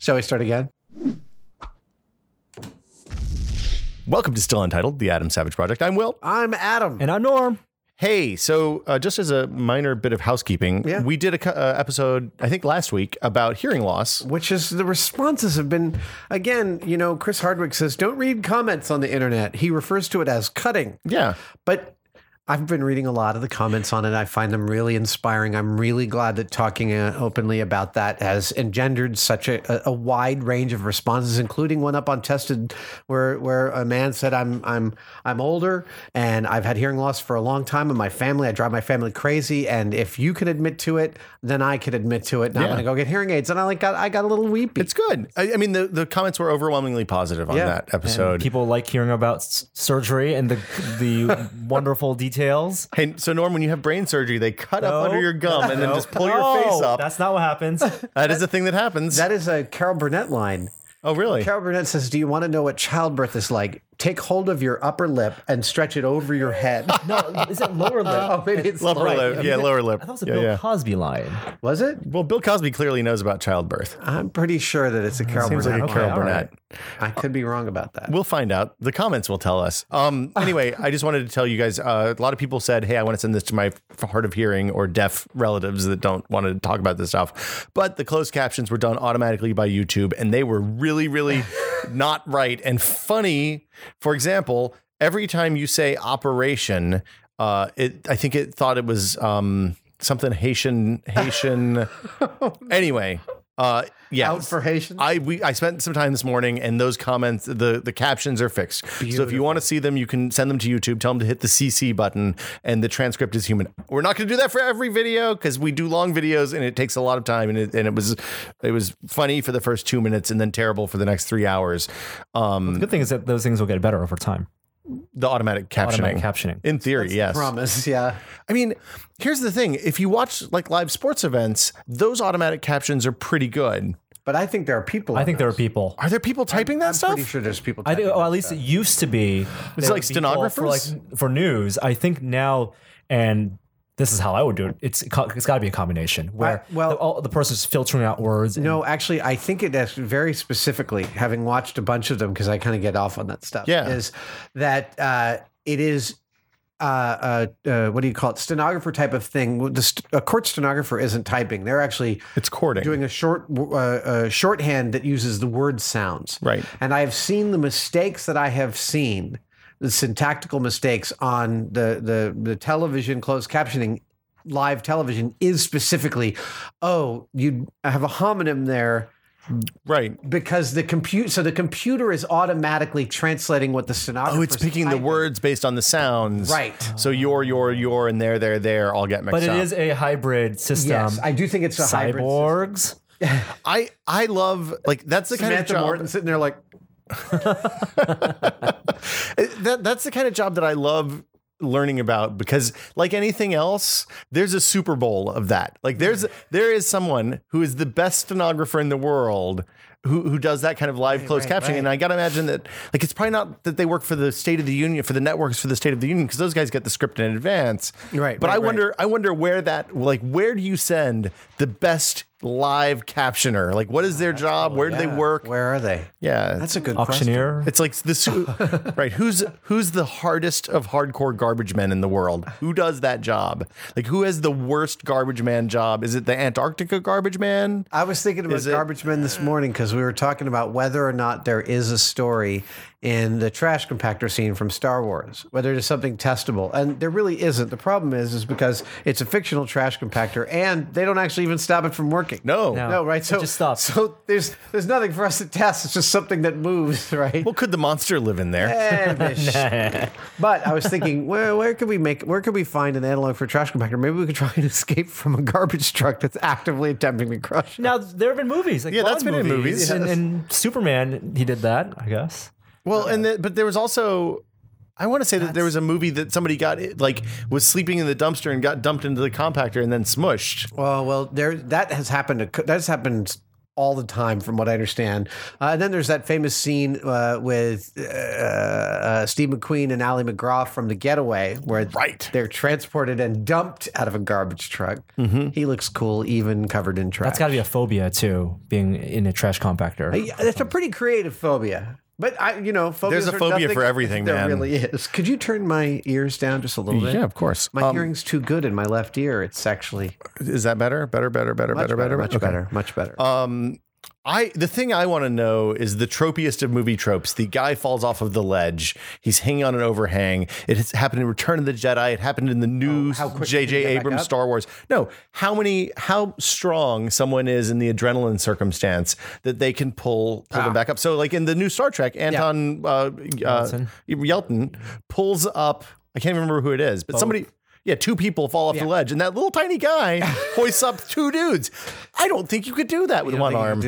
Shall we start again? Welcome to Still Untitled, the Adam Savage Project. I'm Will. I'm Adam. And I'm Norm. Hey, so just as a minor bit of housekeeping, we did a episode, I think last week, about hearing loss. Which is, the responses have been, again, you know, Chris Hardwick says, don't read comments on the internet. He refers to it as cutting. Yeah. But I've been reading a lot of the comments on it. I find them really inspiring. I'm really glad that talking openly about that has engendered such a wide range of responses, including one up on Tested where a man said, I'm older and I've had hearing loss for a long time in my family. I drive my family crazy. And if you can admit to it, then I can admit to it. And I'm going to go get hearing aids. And I got a little weepy. It's good. I mean, the comments were overwhelmingly positive on that episode. And people like hearing about surgery and the wonderful details. Hey, so Norm, when you have brain surgery, they cut up under your gum and then just pull your face up. That's not what happens. That is a thing that happens. That is a Carol Burnett line. Oh, really? Carol Burnett says, do you want to know what childbirth is like? Take hold of your upper lip and stretch it over your head. No, is it lower lip? Oh, maybe it's lower lip. Yeah, lower lip. I thought it was a Bill Cosby line. Was it? Well, Bill Cosby clearly knows about childbirth. I'm pretty sure that it's a Carol Seems Burnett. like a Carol Burnett. Right. I could be wrong about that. We'll find out. The comments will tell us. Anyway, I just wanted to tell you guys, a lot of people said, hey, I want to send this to my hard of hearing or deaf relatives that don't want to talk about this stuff. But the closed captions were done automatically by YouTube, and they were really, really not right and funny. For example, every time you say operation, I think it thought it was something Haitian. Anyway. Yeah, out for Haitians. I spent some time this morning, and those comments, the captions are fixed. Beautiful. So if you want to see them, you can send them to YouTube. Tell them to hit the CC button, and the transcript is human. We're not going to do that for every video because we do long videos, and it takes a lot of time. And it was funny for the first 2 minutes, and then terrible for the next 3 hours. The good thing is that those things will get better over time. The automatic captioning. In theory, yes. Promise, yeah. I mean, here's the thing. If you watch like live sports events, those automatic captions are pretty good. But I think there are people. I think there are people. Are there people typing that stuff? I'm pretty sure there's people I typing think, at least it used to be. It's like stenographers? For news. I think now, and this is how I would do it. It's got to be a combination where the person's filtering out words. No, actually, I think it is very specifically, having watched a bunch of them, because I kind of get off on that stuff, is that it is, what do you call it, stenographer type of thing. A court stenographer isn't typing. They're actually it's courting. Doing a shorthand that uses the word sounds. Right. And I have seen the mistakes that I have seen, the syntactical mistakes on the television closed captioning, live television, is specifically, you have a homonym there. Right. Because the computer is automatically translating what the stenographer. Oh, it's picking the words based on the sounds. Right. So your, and there all get mixed up. But it is a hybrid system. Yes, I do think it's a hybrid cyborgs. I love, like, that's the Samantha kind of job. Morton sitting there like, that's the kind of job that I love learning about, because like anything else, there's a Super Bowl of that. Like there is someone who is the best stenographer in the world who does that kind of live closed captioning. Right. And I got to imagine that, like, it's probably not that they work for the State of the Union, for the networks for the State of the Union, because those guys get the script in advance. Right. But I wonder where where do you send the best live captioner? Like, what is their job? Where do they work? Where are they? Yeah, that's a good auctioneer. Question. It's like this, right? Who's the hardest of hardcore garbage men in the world? Who does that job? Like, who has the worst garbage man job? Is it the Antarctica garbage man? I was thinking about garbage men this morning because we were talking about whether or not there is a story in the trash compactor scene from Star Wars, whether it is something testable. And there really isn't. The problem is because it's a fictional trash compactor and they don't actually even stop it from working. No, right? So it just stops. So there's nothing for us to test. It's just something that moves, right? Well, could the monster live in there? But I was thinking, where could we find an analog for a trash compactor? Maybe we could try and escape from a garbage truck that's actively attempting to crush. Now, there have been movies. Like that's been in movies. And Superman, he did that, I guess. Well, but there was also, I want to say that there was a movie that somebody was sleeping in the dumpster and got dumped into the compactor and then smushed. That has happened. That's happened all the time, from what I understand. And then there's that famous scene with Steve McQueen and Ally McGraw from The Getaway, where they're transported and dumped out of a garbage truck. Mm-hmm. He looks cool, even covered in trash. That's got to be a phobia too, being in a trash compactor. It's a pretty creative phobia. But phobias there's a phobia for everything, there man. There really is. Could you turn my ears down just a little bit? Yeah, of course. My hearing's too good in my left ear. It's actually is that better? Better. Much better. The thing I want to know is the tropiest of movie tropes. The guy falls off of the ledge. He's hanging on an overhang. It has happened in Return of the Jedi. It happened in the new J.J. Abrams Star Wars. No, how strong someone is in the adrenaline circumstance that they can pull them back up. So like in the new Star Trek, Anton Yelton pulls up, I can't remember who it is, but somebody... Yeah, 2 people fall off the ledge, and that little tiny guy hoists up 2 dudes. I don't think you could do that with one arm.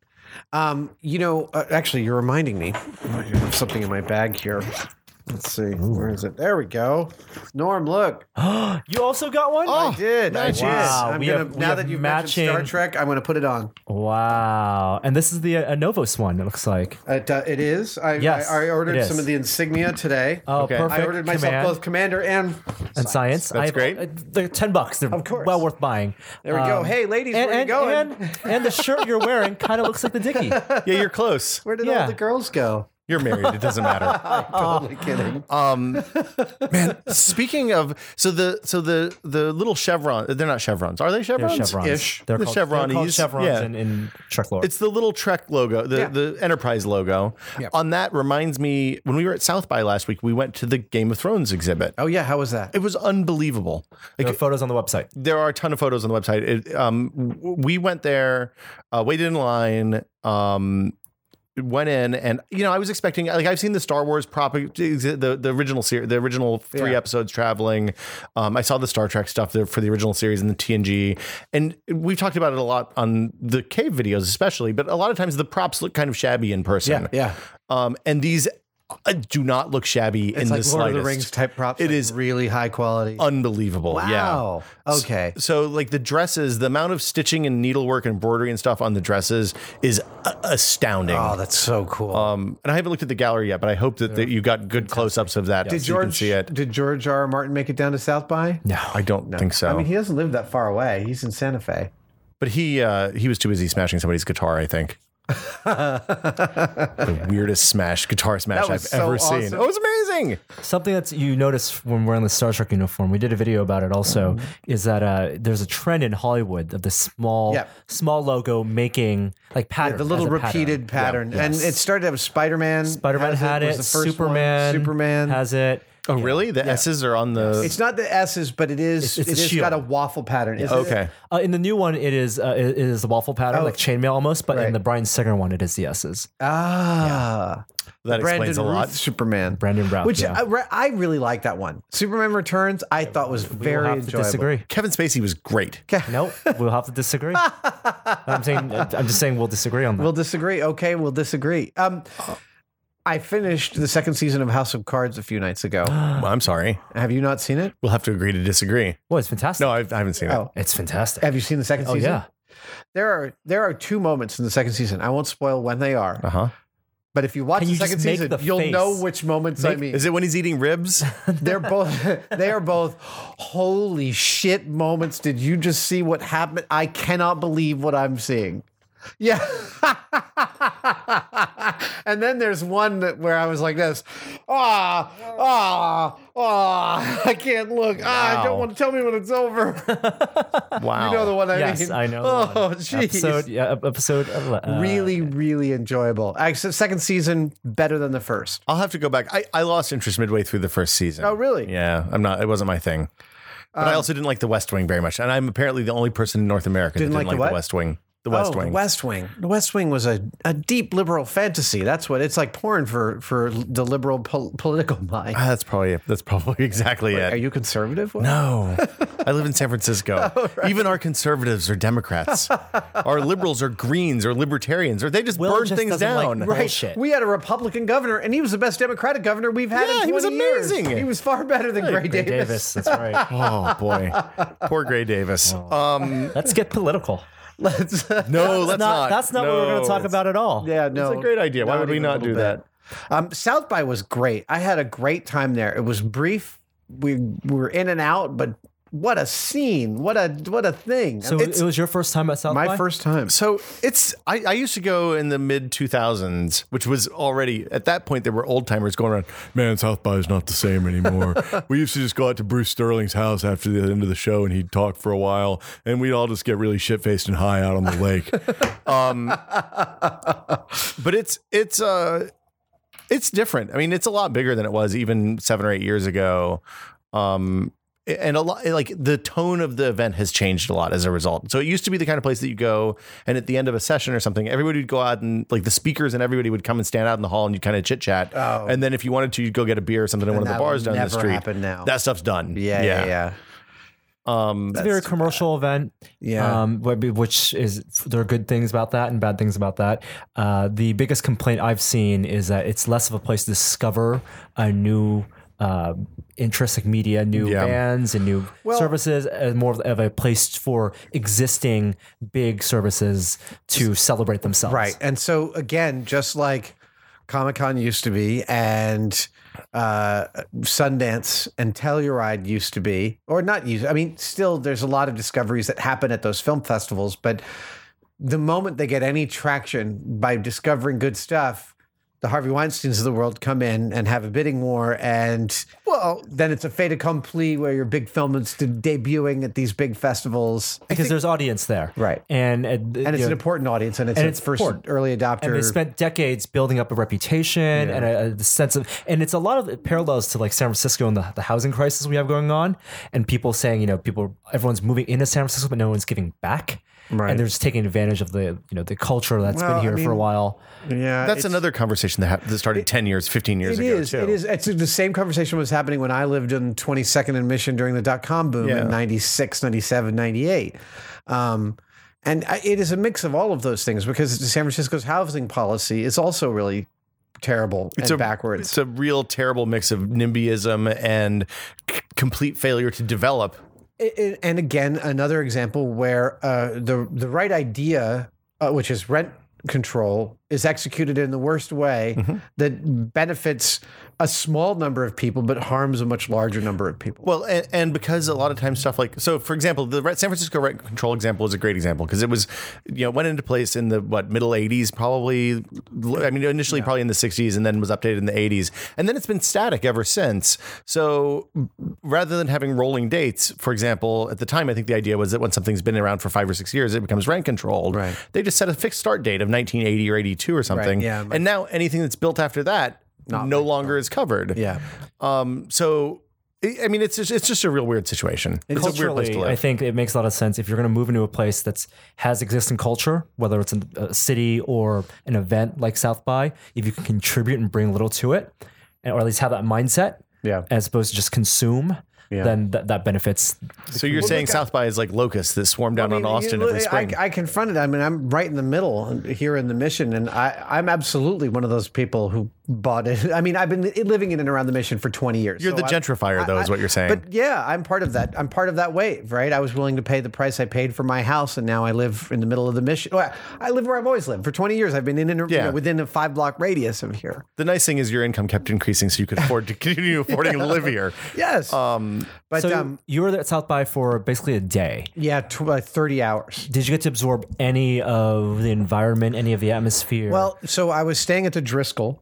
Actually, you're reminding me. I have something in my bag here. Let's see. Where is it? There we go. Norm, look. You also got one? I did. Wow. Now that you've mentioned Star Trek, I'm going to put it on. Wow. And this is the Novos one, it looks like. It is. I ordered some of the insignia today. Oh, perfect. I ordered myself both Commander and Science. That's great. They're $10. They're of course. well worth buying. There we go. Hey, ladies, where are you going? And the shirt you're wearing kind of looks like the Dickie. Yeah, you're close. Where did all the girls go? You're married. It doesn't matter. I'm totally kidding. Man, speaking of, so the little chevron, they're not chevrons. Are they chevrons? They're chevrons. Ish. They're called chevrons Yeah. in Trek lore. It's the little Trek logo, the Enterprise logo. Yep. On that reminds me, when we were at South by last week, we went to the Game of Thrones exhibit. Oh yeah, how was that? It was unbelievable. There are photos on the website. There are a ton of photos on the website. We went there, waited in line, went in, and I was expecting, like, I've seen the Star Wars the original series, the original 3 episodes traveling. I saw the Star Trek stuff for the original series and the TNG, and we've talked about it a lot on the cave videos, especially. But a lot of times the props look kind of shabby in person. Yeah. And these do not look shabby in the slightest. Lord of the Rings type props. It is really high quality. Unbelievable. Wow. Yeah. Okay. So like the dresses, the amount of stitching and needlework and embroidery and stuff on the dresses is astounding. Oh, that's so cool. And I haven't looked at the gallery yet, but I hope that you got good close-ups of that. Did so you can see it. Did George R. R. Martin make it down to South by? No, I don't think so. I mean, he doesn't live that far away. He's in Santa Fe. But he was too busy smashing somebody's guitar, I think. The weirdest guitar smash I've ever seen. It was amazing. Something that you notice when wearing the Star Trek uniform, we did a video about it also, is that there's a trend in Hollywood of the small logo making like patterns. The little repeated pattern. Yeah. And it started with Spider-Man. Spider-Man had it. Superman has it. Oh, really? The S's are on the... It's not the S's, but it is. It's got a waffle pattern. Okay. In the new one, it is the waffle pattern, like chainmail almost. But in the Bryan Singer one, it is the S's. Ah. Yeah. That explains a lot. Superman. Brandon Routh. Which I really like that one. Superman Returns, I thought was very enjoyable. To disagree. Kevin Spacey was great. Nope. We'll have to disagree. I'm just saying we'll disagree on that. We'll disagree. Okay, we'll disagree. I finished the 2nd season of House of Cards a few nights ago. Well, I'm sorry. Have you not seen it? We'll have to agree to disagree. Well, it's fantastic. No, I haven't seen it. It's fantastic. Have you seen the 2nd season? Yeah. There are 2 moments in the 2nd season. I won't spoil when they are. Uh-huh. But if you watch the 2nd season, you'll know which moments I mean. Is it when he's eating ribs? They are both holy shit moments. Did you just see what happened? I cannot believe what I'm seeing. Yeah. And then there's one where I was like this. I can't look. I don't want to tell me when it's over. Wow. You know the one I mean. Yes, I know. Oh, jeez. Episode really, really enjoyable. Actually, 2nd season better than the 1st. I'll have to go back. I lost interest midway through the 1st season. Oh, really? Yeah, it wasn't my thing. But I also didn't like The West Wing very much. And I'm apparently the only person in North America that didn't like The West Wing. The West Wing. The West Wing. The West Wing was a deep liberal fantasy. That's what it's like. Porn for the liberal political mind. That's probably exactly it. Are you conservative? No, I live in San Francisco. Oh, right. Even our conservatives are Democrats. Our liberals are Greens or Libertarians, or they just burn things down. Right. We had a Republican governor, and he was the best Democratic governor we've had in 20 he was amazing. Years. He was far better than Gray Davis. That's right. Oh boy, poor Gray Davis. Let's get political. Let's. No, let's not. That's not what we're going to talk about at all. Yeah, no. It's a great idea. Why would we even a not do little that? bit. South by was great. I had a great time there. It was brief. We were in and out, but what a scene! What a thing! So it was your first time at South by? My first time. So I used to go in the mid 2000s, which was already at that point there were old timers going around. Man, South by is not the same anymore. We used to just go out to Bruce Sterling's house after the end of the show, and he'd talk for a while, and we'd all just get really shit faced and high out on the lake. But it's different. I mean, it's a lot bigger than it was even 7 or 8 years ago. And a lot, like the tone of the event has changed a lot as a result. So it used to be the kind of place that you go and at the end of a session or something, everybody would go out and like the speakers and everybody would come and stand out in the hall and you'd kind of chit chat. Oh. And then if you wanted to, you'd go get a beer or something in one of the bars down the street. Happen now. That stuff's done. Yeah. It's a very commercial event. Yeah. Which is, there are good things about that and bad things about that. The biggest complaint I've seen is that it's less of a place to discover a new interest, like media, new bands and new services, and more of a place for existing big services to celebrate themselves. Right. And so again, just like Comic-Con used to be and Sundance and Telluride used to be, or not used. I mean, still there's a lot of discoveries that happen at those film festivals, but the moment they get any traction by discovering good stuff, the Harvey Weinsteins of the world come in and have a bidding war, and then it's a fait accompli where your big film is debuting at these big festivals because there's audience there, right? And it's an important audience, and it's first important. Early adopter. And they spent decades building up a reputation and a sense of, and it's a lot of parallels to like San Francisco and the housing crisis we have going on, and people saying, everyone's moving into San Francisco, but no one's giving back. Right. And they're just taking advantage of the culture that's been here for a while. Yeah, that's another conversation that started 10 years, 15 years ago. It is. It's the same conversation was happening when I lived in 22nd and Mission during the .com boom in 96, 97, 98. And it is a mix of all of those things because San Francisco's housing policy is also really terrible and backwards. It's a real terrible mix of NIMBYism and complete failure to develop. And again, another example where the right idea, which is rent control, is executed in the worst way that benefits a small number of people but harms a much larger number of people. Well, and because a lot of times stuff like, so for example, the San Francisco rent control example is a great example because it was, went into place in the middle 80s probably. I mean, initially probably in the 60s and then was updated in the 80s. And then it's been static ever since. So rather than having rolling dates, for example, at the time, I think the idea was that when something's been around for 5 or 6 years, it becomes rent controlled. Right. They just set a fixed start date of 1980 or 82 or something. Right. Yeah, and now anything that's built after that no longer is covered. Yeah. So, I mean, it's just a real weird situation. It's a weird place to live. I think it makes a lot of sense if you're going to move into a place that has existing culture, whether it's a city or an event like South by, if you can contribute and bring a little to it, or at least have that mindset, as opposed to just consume. Then that benefits. So you're saying South by is like locusts that swarm down on Austin every spring? I confronted. I mean, I'm right in the middle here in the Mission, and I'm absolutely one of those people who bought it. I mean, I've been living in and around the Mission for 20 years. You're the gentrifier, though, is what you're saying. But yeah, I'm part of that. I'm part of that wave, right? I was willing to pay the price I paid for my house, and now I live in the middle of the Mission. Well, I live where I've always lived. For 20 years, I've been within a 5-block radius of here. The nice thing is your income kept increasing, so you could afford to continue affording to live here. Yes. But so you were at South by for basically a day. Yeah, 30 hours. Did you get to absorb any of the environment, any of the atmosphere? Well, so I was staying at the Driscoll,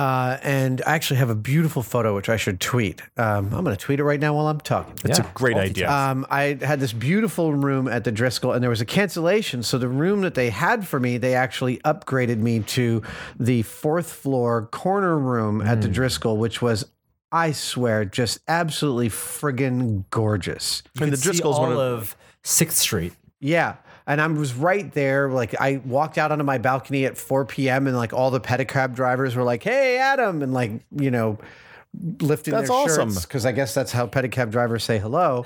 and I actually have a beautiful photo which I should tweet. I'm going to tweet it right now while I'm talking. It's a great idea. I had this beautiful room at the Driscoll, and there was a cancellation. So the room that they had for me, they actually upgraded me to the 4th floor corner room at the Driscoll, which was, I swear, just absolutely friggin' gorgeous. And the Driscoll's one of 6th Street. Yeah. And I was right there. Like, I walked out onto my balcony at 4 p.m. and like all the pedicab drivers were like, "Hey, Adam," and like, lifting their shirts because I guess that's how pedicab drivers say hello.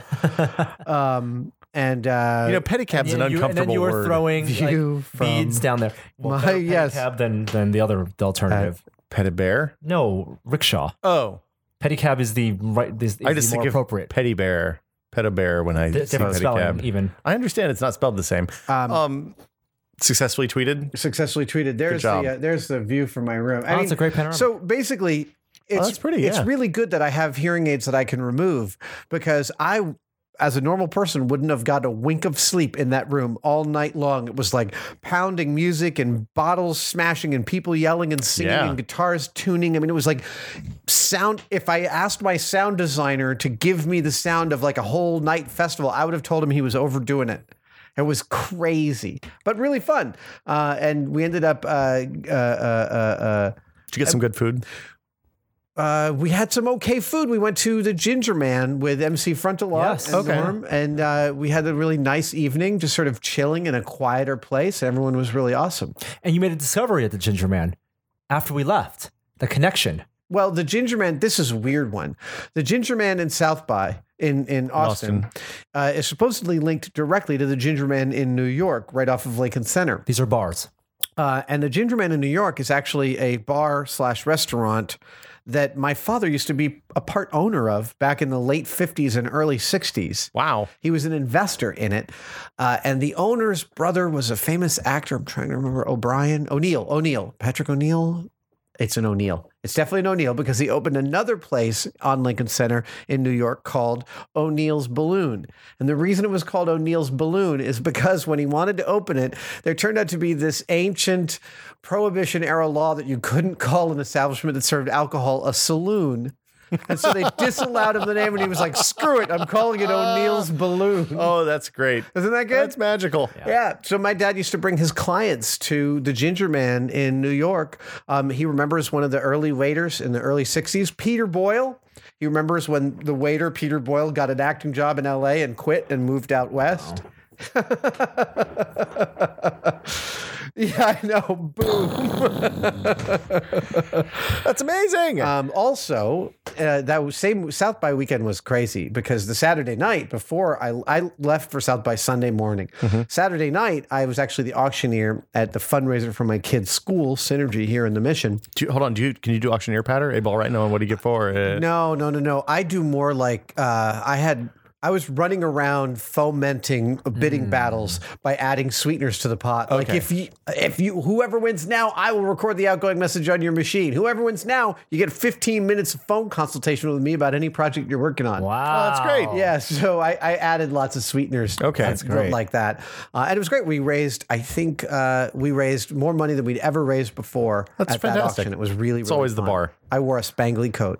Pedicab's an uncomfortable word. And then you were throwing beads down there. Well, pedicab than the alternative. Pedi-bear? No, rickshaw. Oh. Pedicab is the more appropriate. Petty bear. pet a bear when I see Different spelling, pedicab. even. I understand it's not spelled the same. Successfully tweeted. Successfully tweeted. There's job. there's the view from my room. It's a great panorama. So basically, it's that's pretty, It's yeah. really good that I have hearing aids that I can remove because I, as a normal person, wouldn't have got a wink of sleep in that room all night long. It was like pounding music and bottles smashing and people yelling and singing Yeah. and guitars tuning. I mean, it was like sound. If I asked my sound designer to give me the sound of like a whole night festival, I would have told him he was overdoing it. It was crazy, but really fun. And we ended up, Did you get some good food? we had some okay food. We went to the Ginger Man with MC Frontalot Yes. and Okay. Norm, and we had a really nice evening, just sort of chilling in a quieter place. Everyone was really awesome. And you made a discovery at the Ginger Man after we left. The connection. Well, the Ginger Man, this is a weird one. The Ginger Man in South by in Austin, is supposedly linked directly to the Ginger Man in New York, right off of Lincoln Center. These are bars. And the Ginger Man in New York is actually a bar/restaurant that my father used to be a part owner of back in the late 50s and early 60s. Wow. He was an investor in it. And the owner's brother was a famous actor. I'm trying to remember. O'Neill. Patrick O'Neill. It's an O'Neill. It's definitely an O'Neill because he opened another place on Lincoln Center in New York called O'Neill's Balloon. And the reason it was called O'Neill's Balloon is because when he wanted to open it, there turned out to be this ancient Prohibition era law that you couldn't call an establishment that served alcohol a saloon. And so they disallowed him the name, and he was like, screw it, I'm calling it O'Neill's Balloon. Oh, that's great. Isn't that good? That's magical. Yeah. So my dad used to bring his clients to the Ginger Man in New York. He remembers one of the early waiters in the early 60s, Peter Boyle. He remembers when the waiter, Peter Boyle, got an acting job in LA and quit and moved out west. Yeah, I know. Boom. That's amazing. Also, that was same South by weekend was crazy because the Saturday night before I left for South by Sunday morning. Saturday night, I was actually the auctioneer at the fundraiser for my kids' school, Synergy, here in the Mission. Hold on. Can you do auctioneer patter? Hey, ball right now. What do you get for it? No. I do more like I was running around fomenting bidding battles by adding sweeteners to the pot. Like Okay. if you whoever wins now, I will record the outgoing message on your machine. Whoever wins now, you get 15 minutes of phone consultation with me about any project you're working on. Wow. that's great. Yeah, so I added lots of sweeteners. Okay. That's great. Like that. And it was great. We raised, I think, we raised more money than we'd ever raised before That's at that fantastic. auction. It was really, It's always the fun. bar. I wore a spangly coat.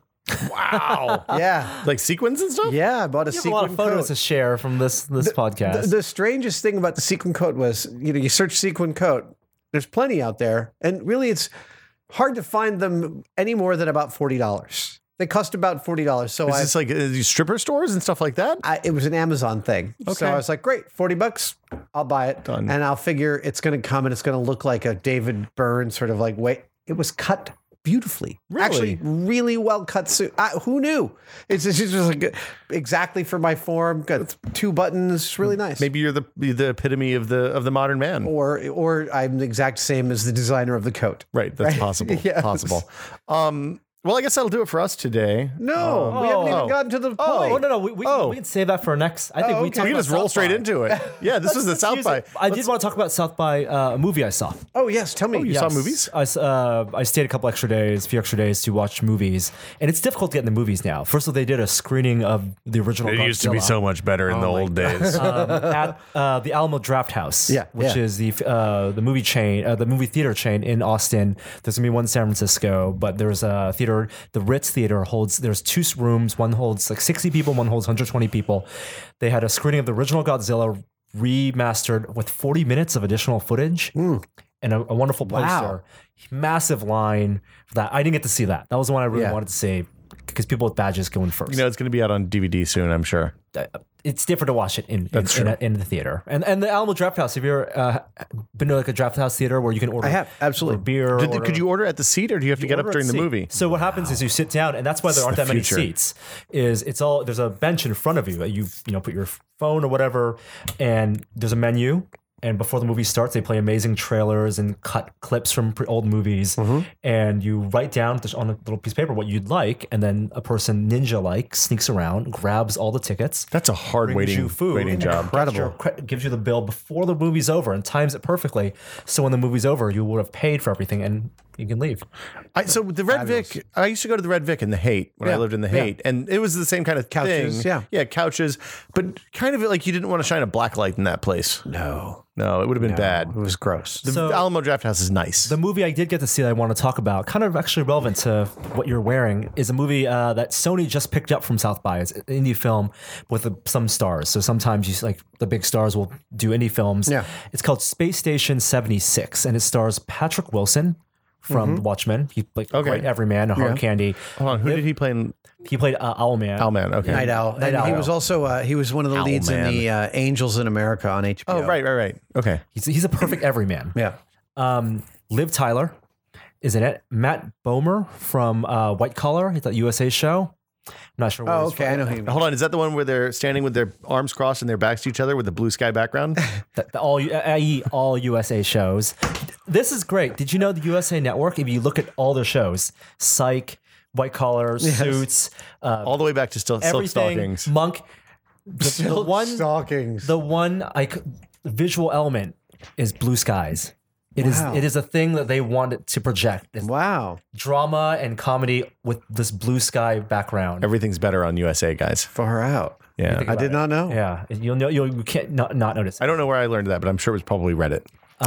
Wow. Yeah. Like sequins and stuff? Yeah, I bought a You have a lot sequin of photos coat. to share from this podcast. The strangest thing about the sequin coat was, you search sequin coat. There's plenty out there, and really, it's hard to find them any more than about $40. They cost about $40. So Is this like these stripper stores and stuff like that? it was an Amazon thing. So Okay. I was like, great, $40, I'll buy it. Done. And I'll figure it's going to come and it's going to look like a David Byrne sort of like, wait, it was cut beautifully. Really? Actually, really well cut suit. Who knew? It's just like exactly for my form. Got 2 buttons. It's really nice. Maybe you're the epitome of the modern man. Or I'm the exact same as the designer of the coat. Right. That's possible. Yes. Possible. Well, I guess that'll do it for us today. No, we haven't even gotten to the point. Oh, no. We can save that for next. I think we okay. talked We can about just roll South straight by. into it. Yeah, this was the South by. I did want to talk about South by a movie I saw. Oh, yes. Tell me. You saw movies? I stayed a few extra days to watch movies, and it's difficult to get in the movies now. First of all, they did a screening of the original. It used to be Godzilla. so much better in the old days. At the Alamo Draft House, which is the movie chain, the movie theater chain in Austin. There's gonna be one in San Francisco, but there's a theater, the Ritz Theater there's 2 rooms. One holds like 60 people, one holds 120 people. They had a screening of the original Godzilla remastered with 40 minutes of additional footage and a wonderful poster. Massive line for that. I didn't get to see that. That was the one I really wanted to see because people with badges go in first. It's going to be out on DVD soon, I'm sure. It's different to watch it in the theater. And the Alamo Draft House. Have you ever been to like a draft house theater where you can order? I have, absolutely. Beer. Could you order at the seat, or do you have to get up order during at the seat. movie? So what happens is you sit down, and that's why there aren't that many future. seats. It's all there's a bench in front of you that you put your phone or whatever, and there's a menu. and before the movie starts, they play amazing trailers and cut clips from old movies. And you write down on a little piece of paper what you'd like, and then a person ninja-like sneaks around, grabs all the tickets. That's a hard brings you waiting food, job. Incredible. Gives you the bill before the movie's over and times it perfectly. So when the movie's over, you would have paid for everything and you can leave. So the Red Vic, I used to go to the Red Vic in the Haight when I lived in the Haight, and it was the same kind of Couches, thing. yeah. Couches, but kind of like you didn't want to shine a black light in that place. No, it would have been bad. it was gross. The Alamo Draft House is nice. The movie I did get to see that I want to talk about, kind of actually relevant to what you're wearing, is a movie that Sony just picked up from South by. It's an indie film with some stars. So sometimes the big stars will do indie films. Yeah. It's called Space Station 76, and it stars Patrick Wilson from The Watchmen. He played Great Everyman, a Hard Candy. Hold on, who did he play in? He played Owlman. Owlman, okay. Night Owl. And Owl. he was also he was one of the leads in Owlman. the Angels in America on HBO. Oh, right. Okay. He's a perfect everyman. Yeah. Liv Tyler is in it. Matt Bomer from White Collar, that USA show. I'm not sure where Oh, he's okay. I know him. Hold on, is that the one where they're standing with their arms crossed and their backs to each other with the blue sky background? all USA shows. This is great. Did you know the USA Network, if you look at all their shows, Psych, White Collar, Suits, All the way back to Silk everything, Stockings. Monk, the Stockings. one visual element is blue skies. It is a thing that they wanted to project. It's Wow. drama and comedy with this blue sky background. Everything's better on USA, guys. Far out. Yeah. I did not know. Yeah, you can't not notice. I don't know where I learned that, but I'm sure it was probably Reddit.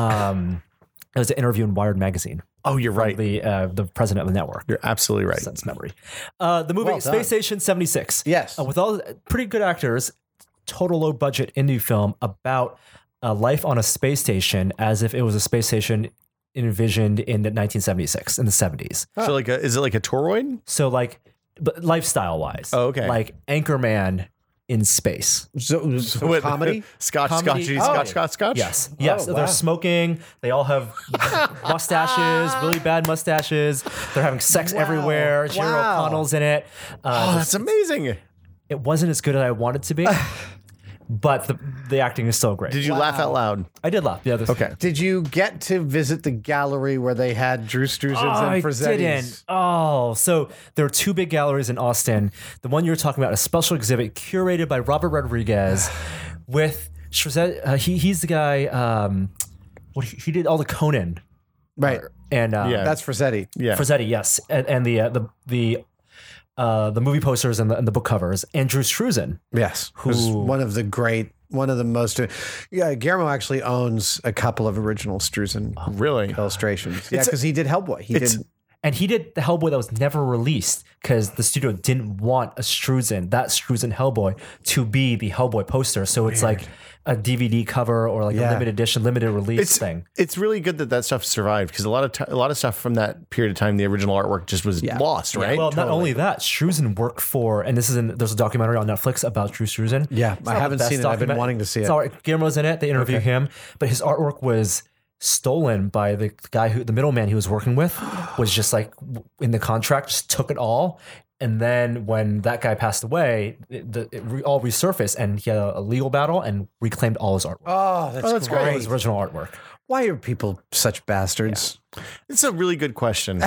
It was an interview in Wired magazine. Oh, you're right. The president of the network. You're absolutely right. Sense memory. The movie Well done. Space Station 76. Yes. With all pretty good actors, total low budget indie film about a life on a space station as if it was a space station envisioned in 1976 in the 70s. So is it like a toroid? So but lifestyle wise. Oh, okay. Like Anchorman in space. So What, comedy? Scotch. Yes. Oh, wow. They're smoking. They all have mustaches, really bad mustaches. They're having sex everywhere. Jerry Wow. O'Connell's in it. Oh, that's amazing. It wasn't as good as I wanted to be, but the acting is still great. Did you laugh out loud? I did laugh. Yeah. Okay. Did you get to visit the gallery where they had Drew Struzan's I and Frazzetti's? didn't. Oh, so there are two big galleries in Austin. The one you're talking about, a special exhibit curated by Robert Rodriguez with Frazzetti. He's the guy. He did all the Conan. Right. And Yeah. That's Frazzetti. Yeah. Frazzetti, yes, and the movie posters and the book covers. And Drew Struzan. Yes. Who's one of the most. Yeah, Guillermo actually owns a couple of original Struzan Really? illustrations. Yeah, because he did Hellboy. He did. And he did the Hellboy that was never released because the studio didn't want that Struzan Hellboy to be the Hellboy poster. So it's like a DVD cover or like a limited edition, limited release thing. It's really good that stuff survived because a lot of stuff from that period of time, the original artwork just was lost, right? Well, not only that, Struzan worked for, and there's a documentary on Netflix about Drew Struzan. Yeah, It's I not haven't the best seen it. I've been document- wanting to see It's it. all right. Guillermo's in it. They interview him, but his artwork was stolen by the guy the middleman he was working with was just like in the contract, just took it all. And then when that guy passed away, it all resurfaced and he had a legal battle and reclaimed all his artwork. Oh, that's All great. his original artwork. Why are people such bastards? It's a really good question.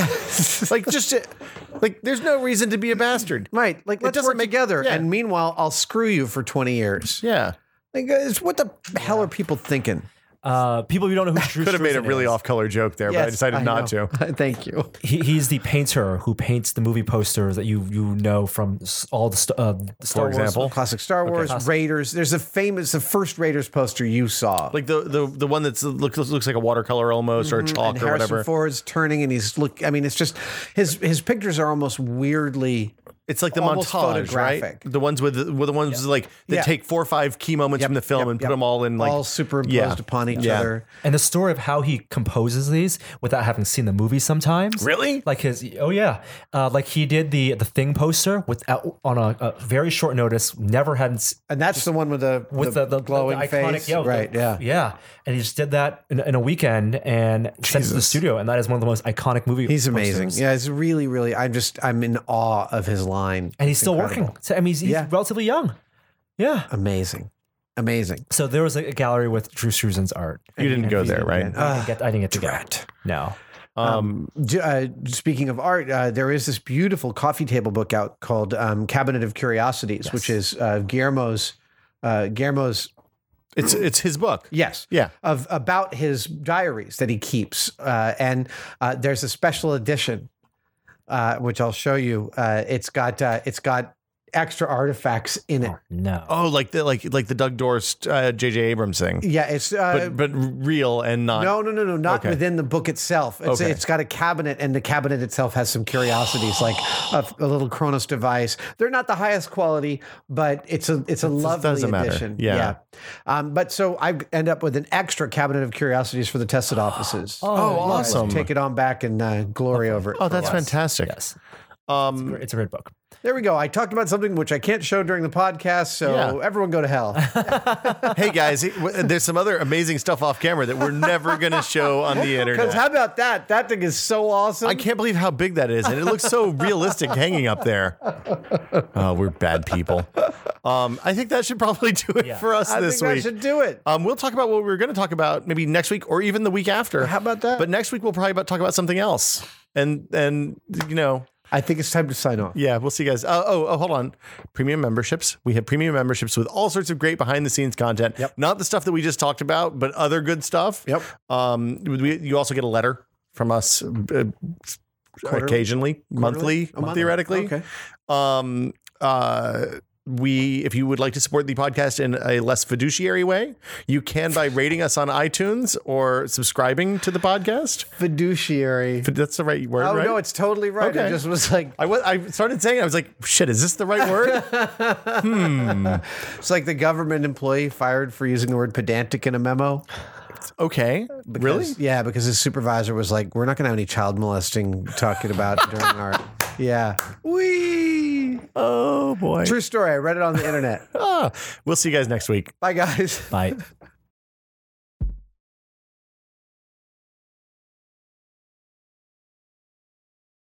There's no reason to be a bastard. Right. Like, let's doesn't work make- together. yeah. And meanwhile, I'll screw you for 20 years. Yeah. Like, what the hell are people thinking? People who don't know who Drew Could have made a Struzan really is. off-color joke there, but I decided not to. Thank you. He's the painter who paints the movie posters that you know from all the Star Wars. example? Classic Star Wars, Raiders. There's the first Raiders poster you saw. Like the one that looks like a watercolor almost or a chalk and or Harrison whatever. Ford's turning and it's just his pictures are almost weirdly. It's like the almost montage, right? photographic. The ones with the ones like they Yeah. take 4 or 5 key moments from the film and put them all in like all superimposed upon each other. And the story of how he composes these without having seen the movie sometimes. Really? Like like he did the Thing poster without on a very short notice. Never had And that's the one with the glowing iconic, face, right? yeah. And he just did that in a weekend and sent it to the studio, and that is one of the most iconic movie. He's amazing. posters. Yeah, it's really, really. I'm in awe of his line, And he's still Incredible. working. So, I mean, he's relatively young. Yeah. Amazing. Amazing. So there was a gallery with Drew Struzan's art. You didn't go there, right? I didn't get to go. No. Speaking of art, there is this beautiful coffee table book out called Cabinet of Curiosities, which is Guillermo's. It's his book. Yes. Yeah. About his diaries that he keeps. And there's a special edition, which I'll show you. It's got extra artifacts in it. No. Oh, like the Doug Dorst, J.J. Abrams thing. Yeah, it's But real and not. no, not Okay. within the book itself. Okay. It's got a cabinet, and the cabinet itself has some curiosities, like a little Kronos device. They're not the highest quality, but it's a lovely doesn't matter. edition. Yeah. But so I end up with an extra cabinet of curiosities for the tested offices. Oh, awesome. Take it on back and glory over it. Oh, for a that's while. fantastic. Yes. It's a great book. There we go. I talked about something which I can't show during the podcast, so Yeah. everyone go to hell. Hey guys, there's some other amazing stuff off camera that we're never going to show on the Because internet. how about that? That thing is so awesome. I can't believe how big that is, and it looks so realistic hanging up there. Oh, we're bad people. I think that should probably do it for us I this think I week. should do it. We'll talk about what we were going to talk about maybe next week or even the week after. How about that? But next week we'll probably talk about something else. And you know, I think it's time to sign off. yeah, we'll see you guys. Hold on. Premium memberships. We have premium memberships with all sorts of great behind the scenes content. Yep. Not the stuff that we just talked about, but other good stuff. Yep. You also get a letter from us occasionally, monthly, A month? theoretically. Okay. If you would like to support the podcast in a less fiduciary way, you can by rating us on iTunes or subscribing to the podcast. Fiduciary. That's the right word, Oh, right? no, it's totally right. Okay. It just was like, I started saying, I was like, shit, is this the right word? it's like the government employee fired for using the word pedantic in a memo. Okay. Really? Yeah, because his supervisor was like, we're not going to have any child molesting talking about during our. Yeah. Wee. Oh, boy. True story. I read it on the internet. We'll see you guys next week. Bye, guys. Bye.